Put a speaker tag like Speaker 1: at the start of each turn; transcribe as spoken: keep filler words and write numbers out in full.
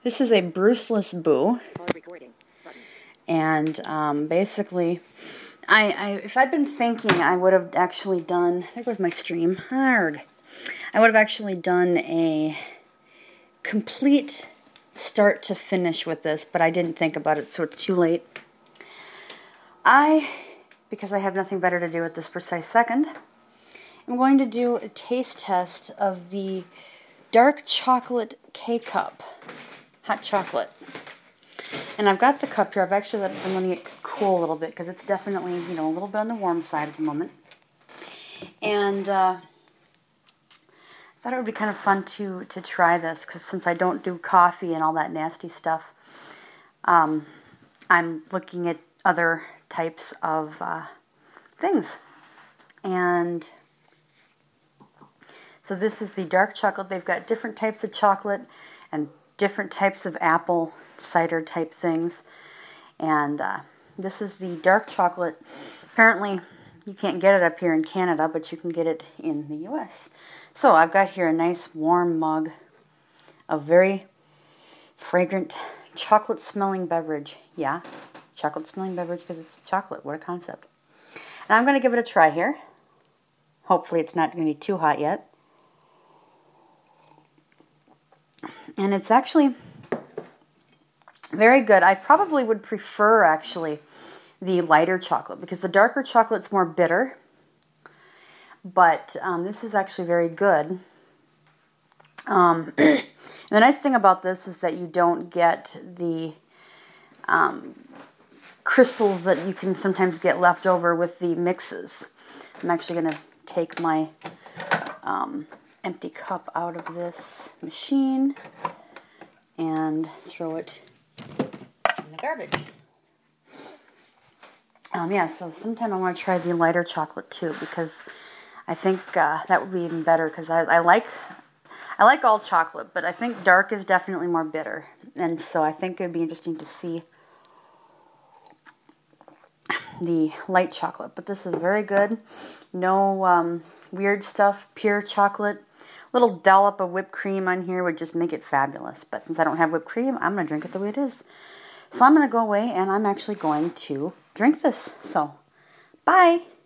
Speaker 1: This is a Bruceless Boo, and um, basically, I, I if I'd been thinking, I would have actually done. There goes my stream. Arg. I would have actually done a complete start to finish with this, but I didn't think about it, so it's too late. I, because I have nothing better to do at this precise second, I'm going to do a taste test of the dark chocolate K-Cup. Hot chocolate. And I've got the cup here. I've actually let it, I'm letting it cool a little bit because it's definitely, you know, a little bit on the warm side at the moment. And uh, I thought it would be kind of fun to, to try this because since I don't do coffee and all that nasty stuff, um, I'm looking at other types of uh, things. And so this is the dark chocolate. They've got different types of chocolate and different types of apple cider type things, and uh, this is the dark chocolate. Apparently you can't get it up here in Canada, but you can get it in the U S So I've got here a nice warm mug of very fragrant chocolate smelling beverage. Yeah, chocolate smelling beverage because it's chocolate. What a concept. And I'm going to give it a try here. Hopefully it's not going to be too hot yet. And it's actually very good. I probably would prefer, actually, the lighter chocolate because the darker chocolate's more bitter. But um, this is actually very good. Um, and the nice thing about this is that you don't get the um, crystals that you can sometimes get left over with the mixes. I'm actually going to take my um, empty cup out of this machine and throw it in the garbage. Um, yeah, so sometime I want to try the lighter chocolate too because I think uh, that would be even better because I, I like I like all chocolate, but I think dark is definitely more bitter, and so I think it would be interesting to see the light chocolate. But this is very good. No um, weird stuff. Pure chocolate. Little dollop of whipped cream on here would just make it fabulous. But since I don't have whipped cream, I'm going to drink it the way it is. So I'm going to go away and I'm actually going to drink this. So, bye.